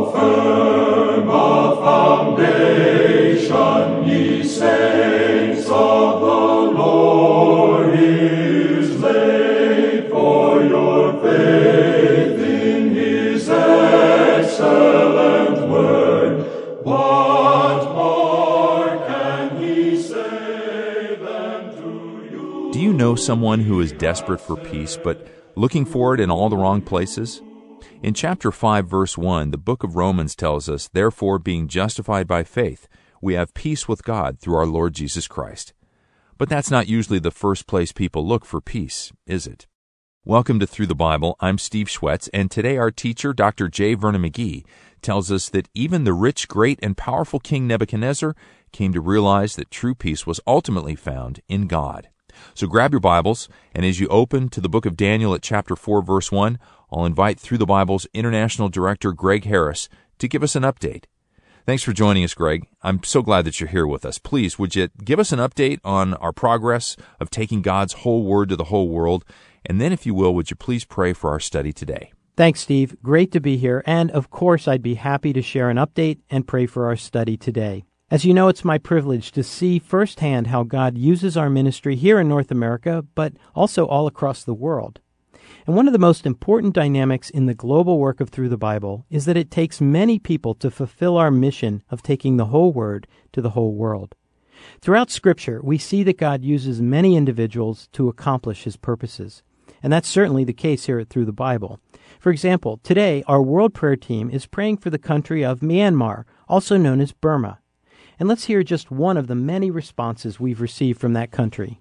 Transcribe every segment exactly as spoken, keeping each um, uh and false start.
firm a foundation, ye saints of the Lord, is laid, for your faith in his excellent word. What more can he say than to you? Do you know someone who is desperate for peace, but looking for it in all the wrong places? In chapter five, verse one, the book of Romans tells us, "Therefore, being justified by faith, we have peace with God through our Lord Jesus Christ." But that's not usually the first place people look for peace, is it? Welcome to Through the Bible. I'm Steve Schwetz, and today our teacher, Doctor J. Vernon McGee, tells us that even the rich, great, and powerful King Nebuchadnezzar came to realize that true peace was ultimately found in God. So grab your Bibles, and as you open to the book of Daniel at chapter four, verse one, I'll invite Through the Bible's International Director, Greg Harris, to give us an update. Thanks for joining us, Greg. I'm so glad that you're here with us. Please, would you give us an update on our progress of taking God's whole word to the whole world? And then, if you will, would you please pray for our study today? Thanks, Steve. Great to be here. And, of course, I'd be happy to share an update and pray for our study today. As you know, it's my privilege to see firsthand how God uses our ministry here in North America, but also all across the world. And one of the most important dynamics in the global work of Through the Bible is that it takes many people to fulfill our mission of taking the whole word to the whole world. Throughout Scripture, we see that God uses many individuals to accomplish his purposes. And that's certainly the case here at Through the Bible. For example, today our World Prayer Team is praying for the country of Myanmar, also known as Burma. And let's hear just one of the many responses we've received from that country.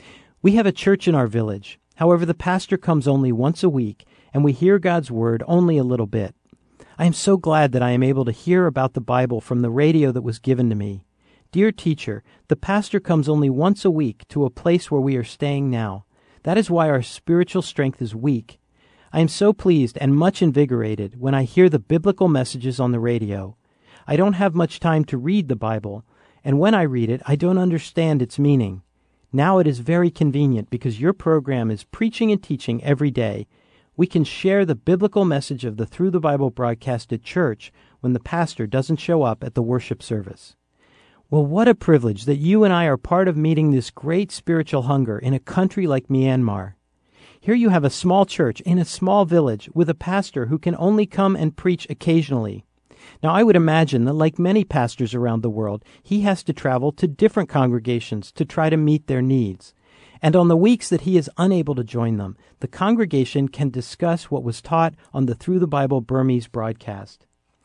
We have a church in our village. However, the pastor comes only once a week, and we hear God's word only a little bit. I am so glad that I am able to hear about the Bible from the radio that was given to me. Dear teacher, the pastor comes only once a week to a place where we are staying now. That is why our spiritual strength is weak. I am so pleased and much invigorated when I hear the biblical messages on the radio. I don't have much time to read the Bible, and when I read it, I don't understand its meaning. Now it is very convenient because your program is preaching and teaching every day. We can share the biblical message of the Through the Bible broadcast at church when the pastor doesn't show up at the worship service. Well, what a privilege that you and I are part of meeting this great spiritual hunger in a country like Myanmar. Here you have a small church in a small village with a pastor who can only come and preach occasionally. Now, I would imagine that like many pastors around the world, he has to travel to different congregations to try to meet their needs. And on the weeks that he is unable to join them, the congregation can discuss what was taught on the Through the Bible Burmese broadcast.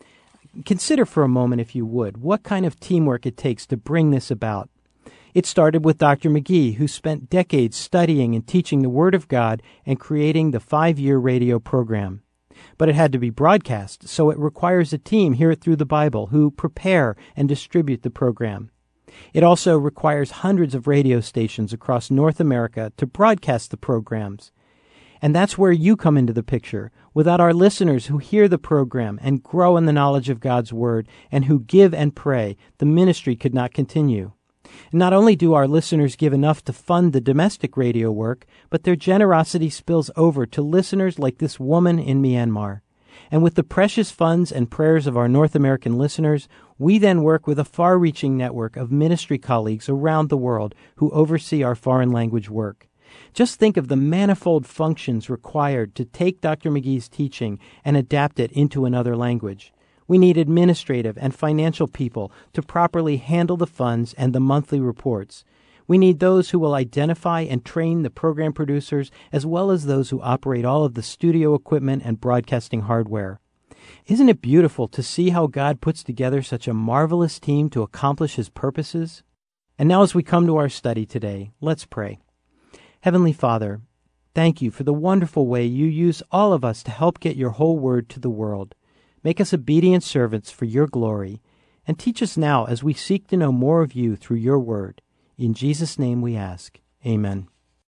Consider for a moment, if you would, what kind of teamwork it takes to bring this about. It started with Doctor McGee, who spent decades studying and teaching the Word of God and creating the five-year radio program. But it had to be broadcast, so it requires a team here at Through the Bible who prepare and distribute the program. It also requires hundreds of radio stations across North America to broadcast the programs. And that's where you come into the picture. Without our listeners who hear the program and grow in the knowledge of God's Word and who give and pray, the ministry could not continue. Not only do our listeners give enough to fund the domestic radio work, but their generosity spills over to listeners like this woman in Myanmar. And with the precious funds and prayers of our North American listeners, we then work with a far-reaching network of ministry colleagues around the world who oversee our foreign language work. Just think of the manifold functions required to take Doctor McGee's teaching and adapt it into another language. We need administrative and financial people to properly handle the funds and the monthly reports. We need those who will identify and train the program producers, as well as those who operate all of the studio equipment and broadcasting hardware. Isn't it beautiful to see how God puts together such a marvelous team to accomplish his purposes? And now as we come to our study today, let's pray. Heavenly Father, thank you for the wonderful way you use all of us to help get your whole word to the world. Make us obedient servants for your glory, and teach us now as we seek to know more of you through your word. In Jesus' name we ask. Amen.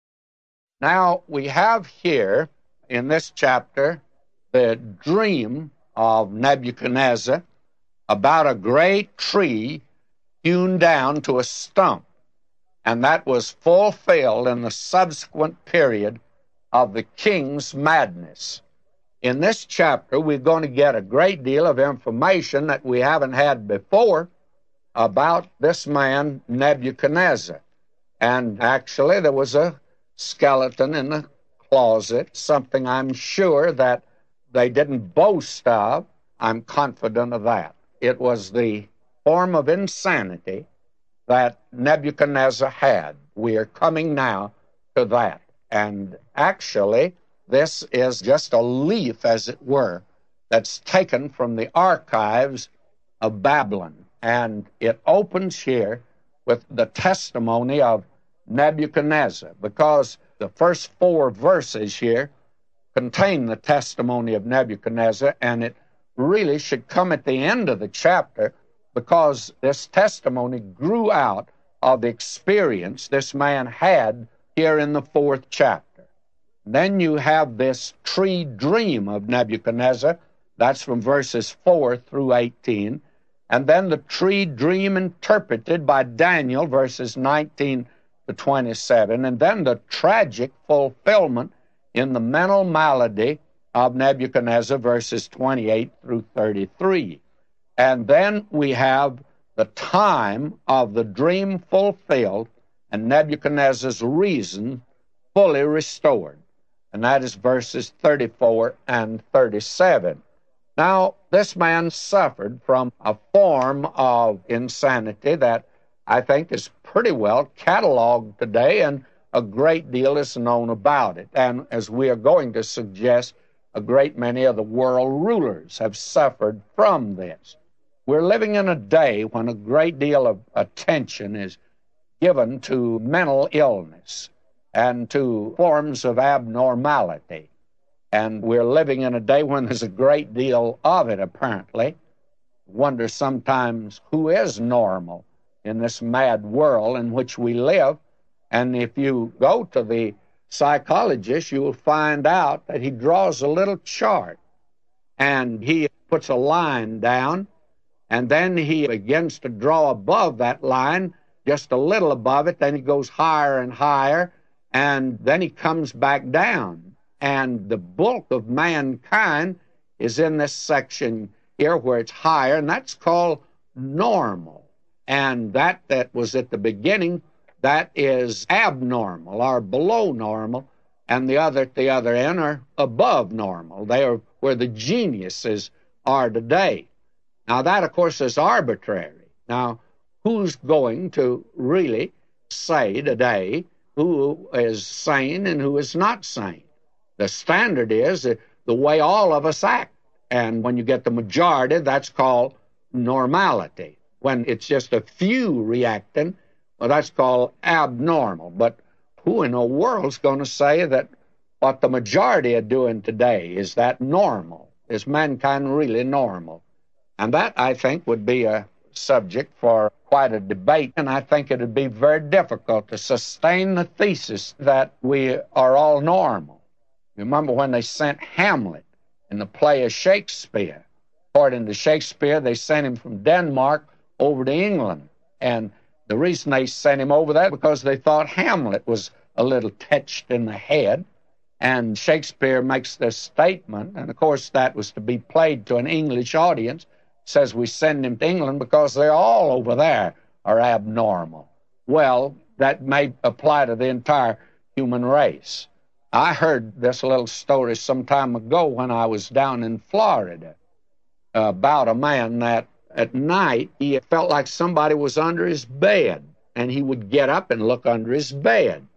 Now, we have here in this chapter the dream of Nebuchadnezzar about a great tree hewn down to a stump, and that was fulfilled in the subsequent period of the king's madness. in this chapter, we're going to get a great deal of information that we haven't had before about this man, Nebuchadnezzar. And actually, there was a skeleton in the closet, something I'm sure that they didn't boast of. I'm confident of that. It was the form of insanity that Nebuchadnezzar had. We are coming now to that. And actually, this is just a leaf, as it were, that's taken from the archives of Babylon. And it opens here with the testimony of Nebuchadnezzar, because the first four verses here contain the testimony of Nebuchadnezzar, and it really should come at the end of the chapter, because this testimony grew out of the experience this man had here in the fourth chapter. Then you have this tree dream of Nebuchadnezzar. That's from verses four through eighteen. And then the tree dream interpreted by Daniel, verses nineteen to twenty-seven. And then the tragic fulfillment in the mental malady of Nebuchadnezzar, verses twenty-eight through thirty-three. And then we have the time of the dream fulfilled and Nebuchadnezzar's reason fully restored. And that is verses thirty-four and thirty-seven. Now, this man suffered from a form of insanity that I think is pretty well cataloged today, and a great deal is known about it. And as we are going to suggest, a great many of the world rulers have suffered from this. We're living in a day when a great deal of attention is given to mental illness and to forms of abnormality. And we're living in a day when there's a great deal of it, apparently. Wonder sometimes who is normal in this mad world in which we live. And if you go to the psychologist, you will find out that he draws a little chart, and he puts a line down, and then he begins to draw above that line, just a little above it, then he goes higher and higher, and then he comes back down. And the bulk of mankind is in this section here where it's higher, and that's called normal. And that that was at the beginning, that is abnormal or below normal, and the other at the other end are above normal. They are where the geniuses are today. Now that, of course, is arbitrary. Now, who's going to really say today who is sane and who is not sane? The standard is the way all of us act. And when you get the majority, that's called normality. When it's just a few reacting, well, that's called abnormal. But who in the world's going to say that what the majority are doing today, is that normal? Is mankind really normal? And that, I think, would be a subject for quite a debate, and I think it would be very difficult to sustain the thesis that we are all normal. Remember when they sent Hamlet in the play of Shakespeare? According to Shakespeare, they sent him from Denmark over to England. And the reason they sent him over there because they thought Hamlet was a little touched in the head. And Shakespeare makes this statement, and of course that was to be played to an English audience, says we send him to England because they're all over there are abnormal. Well, that may apply to the entire human race. I heard this little story some time ago when I was down in Florida about a man that at night he felt like somebody was under his bed, and he would get up and look under his bed,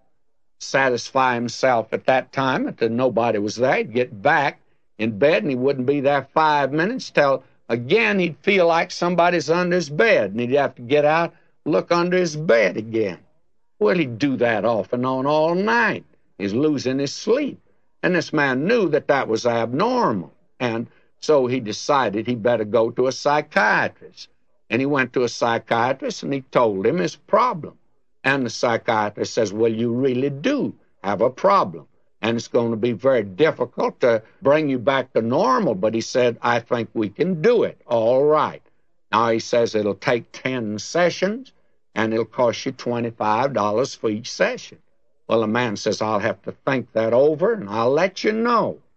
satisfy himself at that time that nobody was there. He'd get back in bed, and he wouldn't be there five minutes till again he'd feel like somebody's under his bed, and he'd have to get out, look under his bed again. Well, he'd do that off and on all night. He's losing his sleep. And this man knew that that was abnormal. And so he decided he better go to a psychiatrist. And he went to a psychiatrist, and he told him his problem. And the psychiatrist says, well, you really do have a problem, and it's going to be very difficult to bring you back to normal. But he said, I think we can do it. All right. Now, he says it'll take ten sessions, and it'll cost you twenty-five dollars for each session. Well, the man says, I'll have to think that over, and I'll let you know.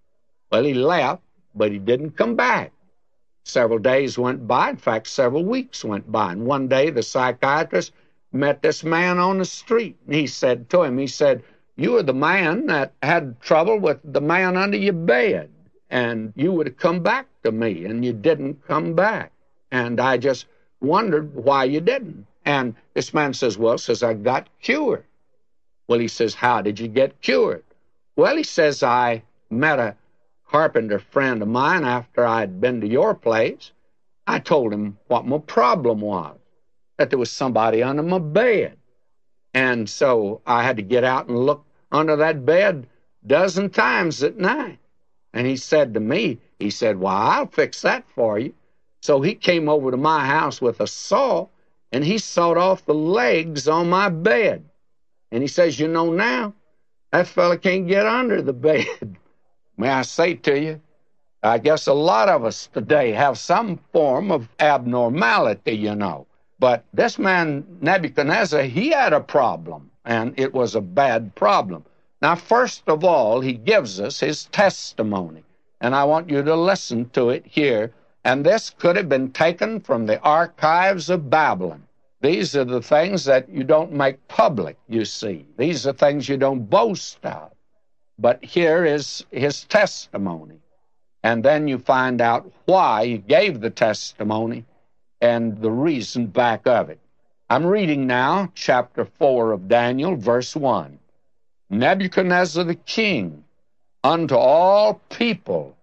Well, he left, but he didn't come back. Several days went by. In fact, several weeks went by. And one day the psychiatrist met this man on the street. And he said to him, he said, "You are the man that had trouble with the man under your bed. And you would have come back to me, and you didn't come back. And I just wondered why you didn't." And this man says, "Well," says, "I got cured." Well, he says, "How did you get cured?" Well, he says, "I met a carpenter friend of mine after I'd been to your place. I told him what my problem was, that there was somebody under my bed. And so I had to get out and look under that bed a dozen times at night." And he said to me, he said, "Well, I'll fix that for you." So he came over to my house with a saw, and he sawed off the legs on my bed. And he says, "You know now, that fella can't get under the bed." May I say to you, I guess a lot of us today have some form of abnormality, you know. But this man, Nebuchadnezzar, he had a problem, and it was a bad problem. Now, first of all, he gives us his testimony, and I want you to listen to it here. And this could have been taken from the archives of Babylon. These are the things that you don't make public, you see. These are things you don't boast of. But here is his testimony. And then you find out why he gave the testimony and the reason back of it. I'm reading now chapter four of Daniel, verse one. "Nebuchadnezzar the king, unto all people,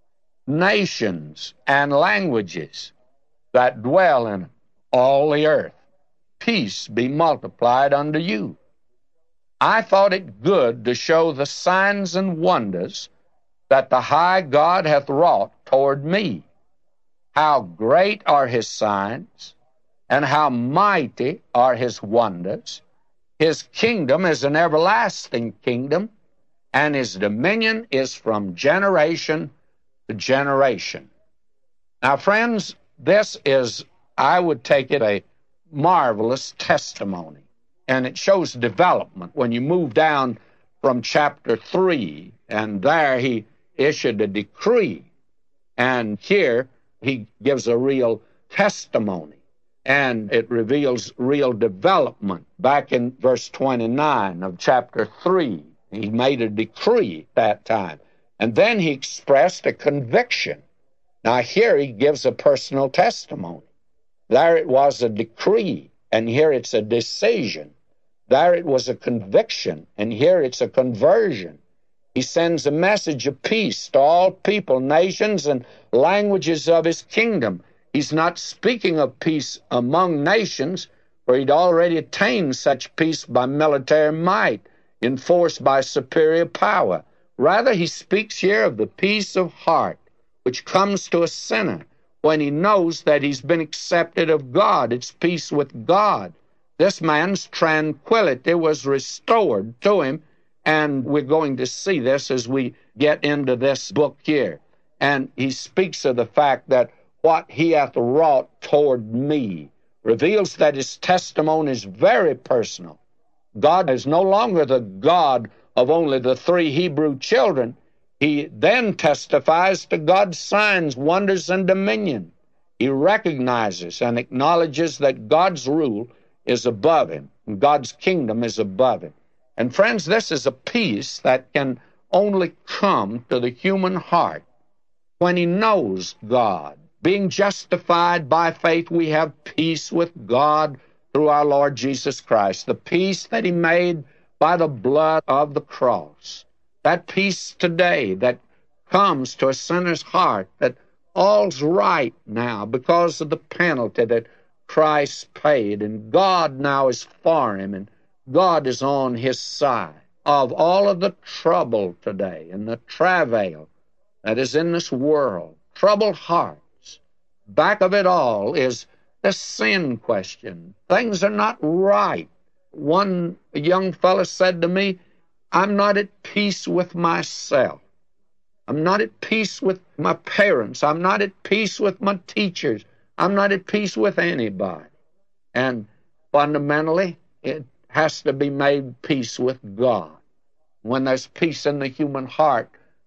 nations, and languages that dwell in all the earth, peace be multiplied unto you. I thought it good to show the signs and wonders that the high God hath wrought toward me. How great are his signs, and how mighty are his wonders. His kingdom is an everlasting kingdom, and his dominion is from generation to generation." Now, friends, this is, I would take it, a marvelous testimony. And it shows development. When you move down from chapter three, and there he issued a decree, and here he gives a real testimony, and it reveals real development. Back in verse twenty-nine of chapter three, he made a decree at that time, and then he expressed a conviction. Now here he gives a personal testimony. There it was a decree, and here it's a decision. There it was a conviction, and here it's a conversion. He sends a message of peace to all people, nations, and languages of his kingdom. He's not speaking of peace among nations, for he'd already attained such peace by military might, enforced by superior power. Rather, he speaks here of the peace of heart, which comes to a sinner when he knows that he's been accepted of God. It's peace with God. This man's tranquility was restored to him, and we're going to see this as we get into this book here. And he speaks of the fact that what he hath wrought toward me reveals that his testimony is very personal. God is no longer the God of only the three Hebrew children. He then testifies to God's signs, wonders, and dominion. He recognizes and acknowledges that God's rule is above him. God's kingdom is above him. And friends, this is a peace that can only come to the human heart when he knows God. Being justified by faith, we have peace with God through our Lord Jesus Christ. The peace that he made by the blood of the cross. That peace today that comes to a sinner's heart, that all's right now because of the penalty that Christ paid, and God now is for him, and God is on his side. Of all of the trouble today and the travail that is in this world, troubled hearts, back of it all is the sin question. Things are not right. One young fellow said to me, "I'm not at peace with myself. I'm not at peace with my parents. I'm not at peace with my teachers. I'm not at peace with anybody." And fundamentally, it has to be made peace with God. When there's peace in the human heart,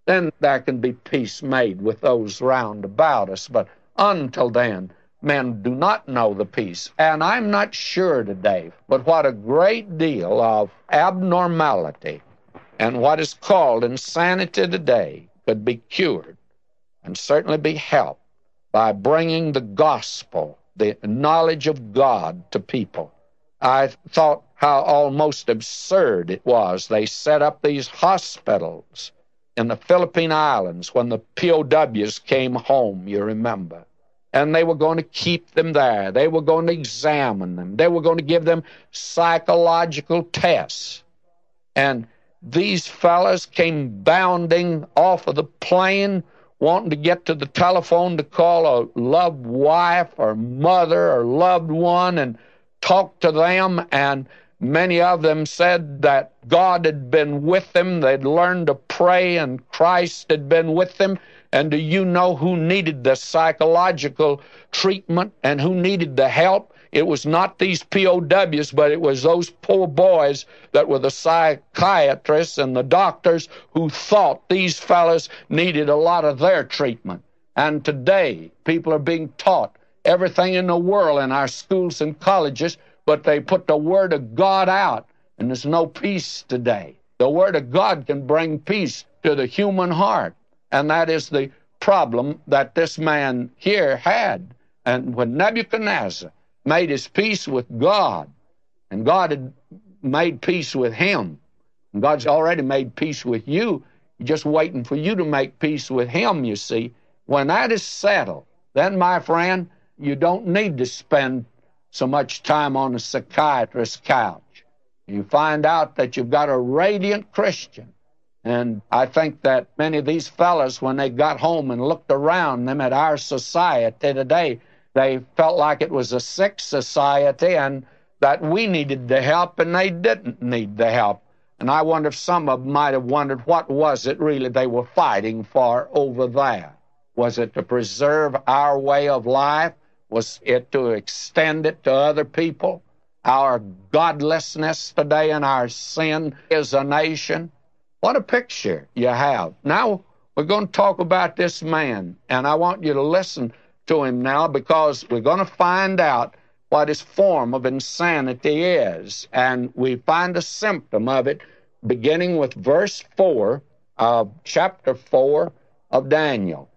then there can be peace made with those round about us. But until then, men do not know the peace. And I'm not sure today, but what a great deal of abnormality and what is called insanity today could be cured and certainly be helped by bringing the gospel, the knowledge of God, to people. I thought how almost absurd it was. They set up these hospitals in the Philippine Islands when the P O Ws came home, you remember. And they were going to keep them there. They were going to examine them. They were going to give them psychological tests. And these fellas came bounding off of the plane, wanting to get to the telephone to call a loved wife or mother or loved one and talk to them. And many of them said that God had been with them. They'd learned to pray and Christ had been with them. And do you know who needed the psychological treatment and who needed the help? It was not these P O Ws, but it was those poor boys that were the psychiatrists and the doctors who thought these fellas needed a lot of their treatment. And today, people are being taught everything in the world in our schools and colleges, but they put the Word of God out, and there's no peace today. The Word of God can bring peace to the human heart. And that is the problem that this man here had. And when Nebuchadnezzar made his peace with God, and God had made peace with him, and God's already made peace with you, He's just waiting for you to make peace with him, you see. When that is settled, then, my friend, you don't need to spend so much time on a psychiatrist's couch. You find out that you've got a radiant Christian. And I think that many of these fellas, when they got home and looked around them at our society today, they felt like it was a sick society and that we needed the help and they didn't need the help. And I wonder if some of them might have wondered what was it really they were fighting for over there. Was it to preserve our way of life? Was it to extend it to other people? Our godlessness today and our sin as a nation? What a picture you have. Now, we're going to talk about this man, and I want you to listen to him now because we're going to find out what his form of insanity is. And we find a symptom of it beginning with verse four of chapter four of Daniel.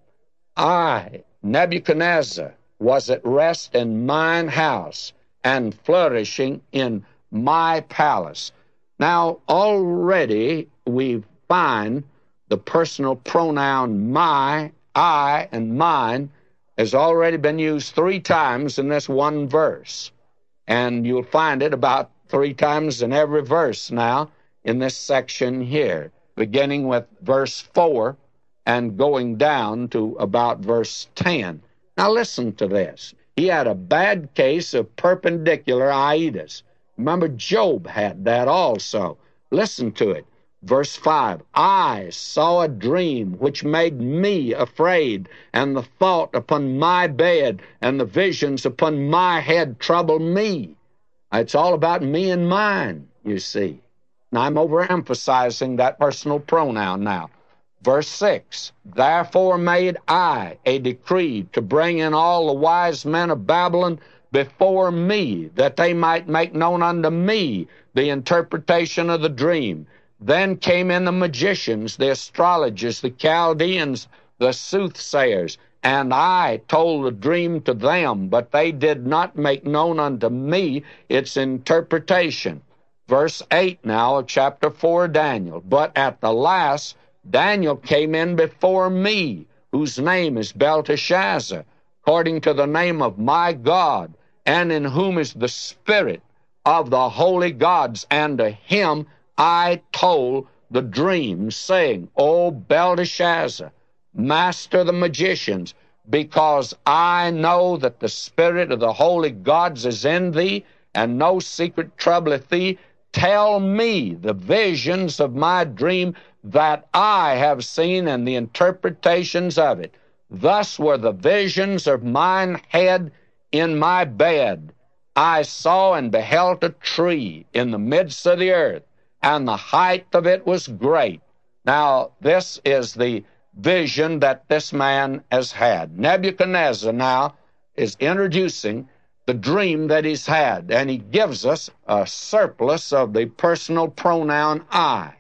I, Nebuchadnezzar, was at rest in mine house and flourishing in my palace. Now, already we find the personal pronoun my, I, and mine has already been used three times in this one verse. And you'll find it about three times in every verse now in this section here, beginning with verse four and going down to about verse ten. Now listen to this. He had a bad case of perpendicular itis. Remember, Job had that also. Listen to it. Verse five, I saw a dream which made me afraid, and the thought upon my bed and the visions upon my head troubled me. It's all about me and mine, you see. Now, I'm overemphasizing that personal pronoun now. Verse six, therefore made I a decree to bring in all the wise men of Babylon before me, that they might make known unto me the interpretation of the dream. Then came in the magicians, the astrologers, the Chaldeans, the soothsayers, and I told the dream to them, but they did not make known unto me its interpretation. Verse eight now of chapter four of Daniel. But at the last, Daniel came in before me, whose name is Belteshazzar, according to the name of my God, and in whom is the spirit of the holy gods, and to him I told the dream, saying, O Belteshazzar, master of the magicians, because I know that the spirit of the holy gods is in thee, and no secret troubleth thee, tell me the visions of my dream that I have seen and the interpretations of it. Thus were the visions of mine head in my bed. I saw and beheld a tree in the midst of the earth, and the height of it was great. Now, this is the vision that this man has had. Nebuchadnezzar now is introducing the dream that he's had, and he gives us a surplus of the personal pronoun I.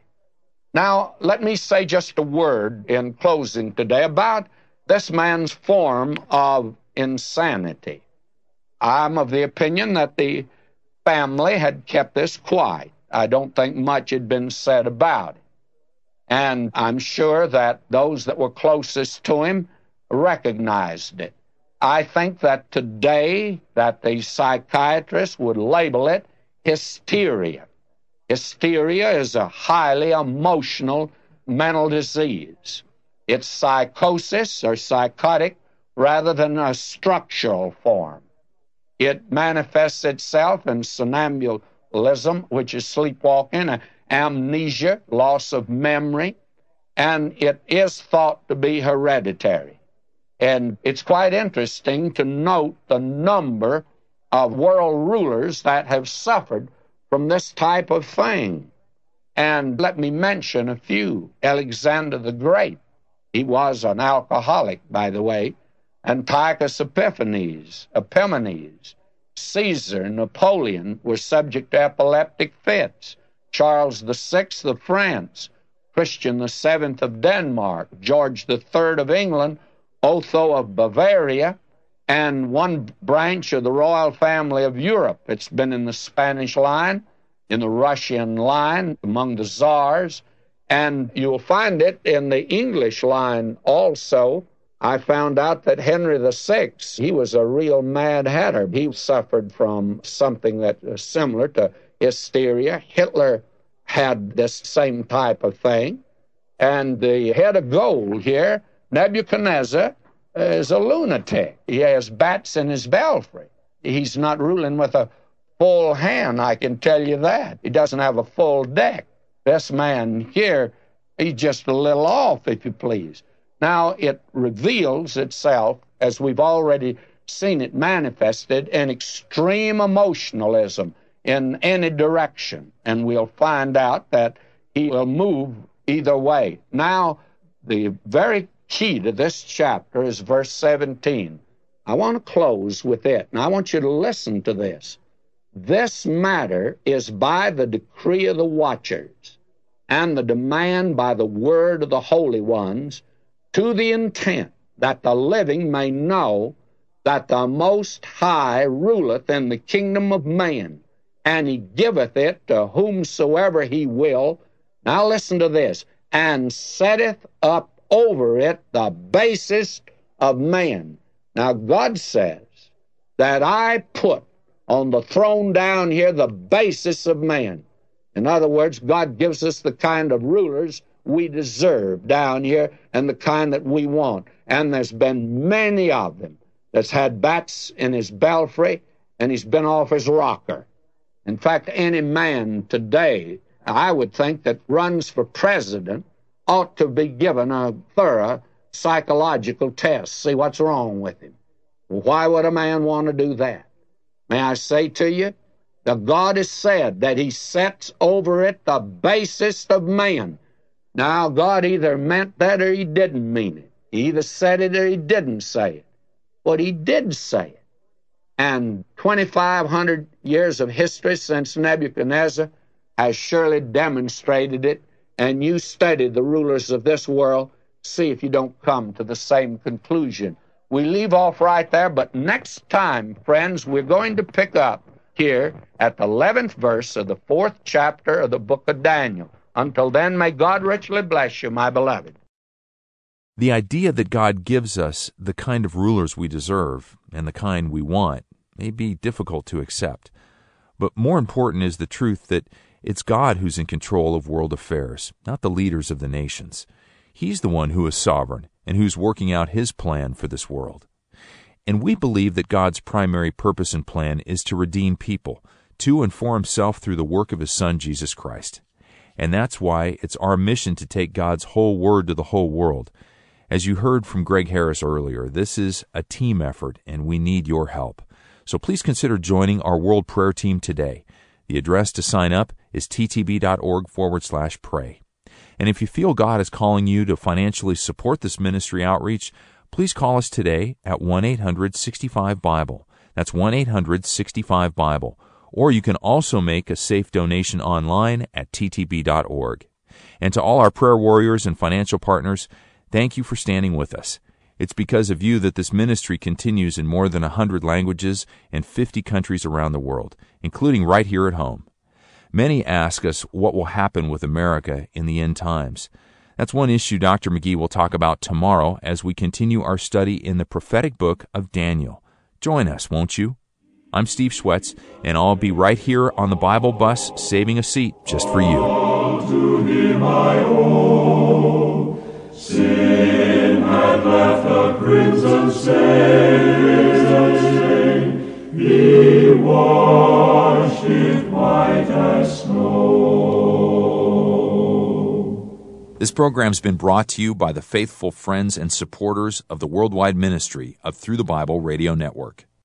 Now, let me say just a word in closing today about this man's form of insanity. I'm of the opinion that the family had kept this quiet. I don't think much had been said about it. And I'm sure that those that were closest to him recognized it. I think that today that the psychiatrist would label it hysteria. Hysteria is a highly emotional mental disease. It's psychosis or psychotic rather than a structural form. It manifests itself in somnambulism, which is sleepwalking, amnesia, loss of memory, and it is thought to be hereditary. And it's quite interesting to note the number of world rulers that have suffered from this type of thing. And let me mention a few. Alexander the Great, he was an alcoholic, by the way. Antiochus Epiphanes, Epimanes, Caesar, Napoleon were subject to epileptic fits. Charles the Sixth of France, Christian the Seventh of Denmark, George the Third of England, Otho of Bavaria, and one branch of the royal family of Europe. It's been in the Spanish line, in the Russian line, among the czars, and you'll find it in the English line also. I found out that Henry the Sixth, he was a real mad hatter. He suffered from something that was similar to hysteria. Hitler had this same type of thing. And the head of gold here, Nebuchadnezzar, is a lunatic. He has bats in his belfry. He's not ruling with a full hand, I can tell you that. He doesn't have a full deck. This man here, he's just a little off, if you please. Now, it reveals itself, as we've already seen it manifested, in extreme emotionalism in any direction. And we'll find out that he will move either way. Now, the very key to this chapter is verse seventeen. I want to close with it, and I want you to listen to this. This matter is by the decree of the watchers, and the demand by the word of the holy ones, to the intent that the living may know that the Most High ruleth in the kingdom of man, and he giveth it to whomsoever he will. Now listen to this. And setteth up over it the basest of man. Now God says that I put on the throne down here the basis of man. In other words, God gives us the kind of rulers we deserve down here and the kind that we want. And there's been many of them that's had bats in his belfry and he's been off his rocker. In fact, any man today, I would think, that runs for president ought to be given a thorough psychological test, see what's wrong with him. Why would a man want to do that? May I say to you, that God has said that he sets over it the basest of man. Now, God either meant that or he didn't mean it. He either said it or he didn't say it. But he did say it. And twenty-five hundred years of history since Nebuchadnezzar has surely demonstrated it. And you study the rulers of this world, see if you don't come to the same conclusion. We leave off right there, but next time, friends, we're going to pick up here at the eleventh verse of the fourth chapter of the book of Daniel. Until then, may God richly bless you, my beloved. The idea that God gives us the kind of rulers we deserve and the kind we want may be difficult to accept. But more important is the truth that it's God who's in control of world affairs, not the leaders of the nations. He's the one who is sovereign and who's working out his plan for this world. And we believe that God's primary purpose and plan is to redeem people, to and for himself through the work of his Son, Jesus Christ. And that's why it's our mission to take God's whole word to the whole world. As you heard from Greg Harris earlier, this is a team effort, and we need your help. So please consider joining our World Prayer Team today. The address to sign up is ttb.org forward slash pray. And if you feel God is calling you to financially support this ministry outreach, please call us today at one eight hundred sixty-five Bible. That's one eight hundred sixty-five Bible. Or you can also make a safe donation online at t t b dot org. And to all our prayer warriors and financial partners, thank you for standing with us. It's because of you that this ministry continues in more than one hundred languages and fifty countries around the world, including right here at home. Many ask us what will happen with America in the end times. That's one issue Doctor McGee will talk about tomorrow as we continue our study in the prophetic book of Daniel. Join us, won't you? I'm Steve Schwetz, and I'll be right here on the Bible bus saving a seat just for you. To him I owe. Sin had left a crimson stain. He washed it white as snow. This program's been brought to you by the faithful friends and supporters of the worldwide ministry of Through the Bible Radio Network.